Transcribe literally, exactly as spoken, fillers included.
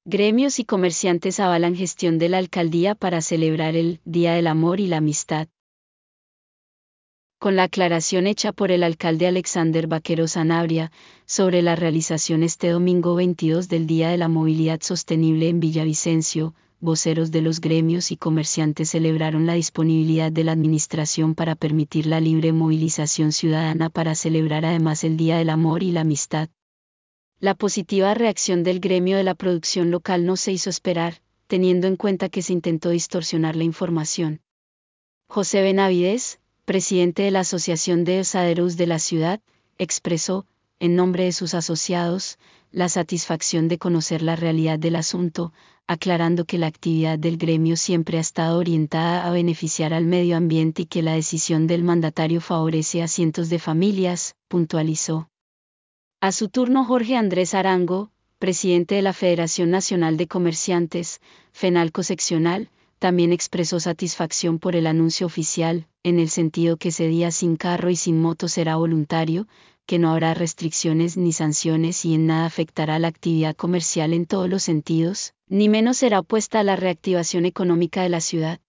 Gremios y comerciantes avalan gestión de la alcaldía para celebrar el Día del Amor y la Amistad. Con la aclaración hecha por el alcalde Alexander Vaquero Sanabria sobre la realización este domingo veintidós del Día de la Movilidad Sostenible en Villavicencio, voceros de los gremios y comerciantes celebraron la disponibilidad de la administración para permitir la libre movilización ciudadana para celebrar además el Día del Amor y la Amistad. La positiva reacción del gremio de la producción local no se hizo esperar, teniendo en cuenta que se intentó distorsionar la información. José Benavides, presidente de la Asociación de Asaderos de la ciudad, expresó, en nombre de sus asociados, la satisfacción de conocer la realidad del asunto, aclarando que la actividad del gremio siempre ha estado orientada a beneficiar al medio ambiente y que la decisión del mandatario favorece a cientos de familias, puntualizó. A su turno Jorge Andrés Arango, presidente de la Federación Nacional de Comerciantes, FENALCO seccional, también expresó satisfacción por el anuncio oficial, en el sentido que ese día sin carro y sin moto será voluntario, que no habrá restricciones ni sanciones y en nada afectará la actividad comercial en todos los sentidos, ni menos será opuesta a la reactivación económica de la ciudad.